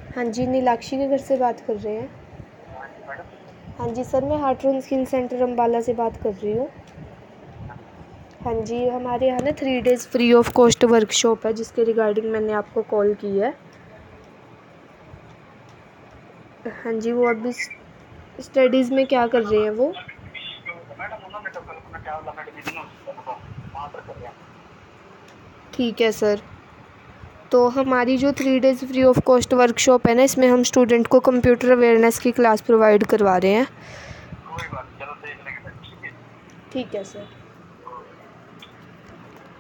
हाँ जी, नीलाक्षी के घर से बात कर रहे हैं। हाँ जी सर, मैं हार्टरून स्किल सेंटर अम्बाला से बात कर रही हूँ। हाँ जी, हमारे यहाँ ना 3 days free of cost workshop है, जिसके रिगार्डिंग मैंने आपको कॉल की है। हाँ जी, वो अभी स्टडीज़ में क्या कर रहे हैं वो? ठीक है सर। तो हमारी जो 3 days free of cost workshop है ना, इसमें हम स्टूडेंट को कंप्यूटर अवेयरनेस की क्लास प्रोवाइड करवा रहे हैं। ठीक है सर।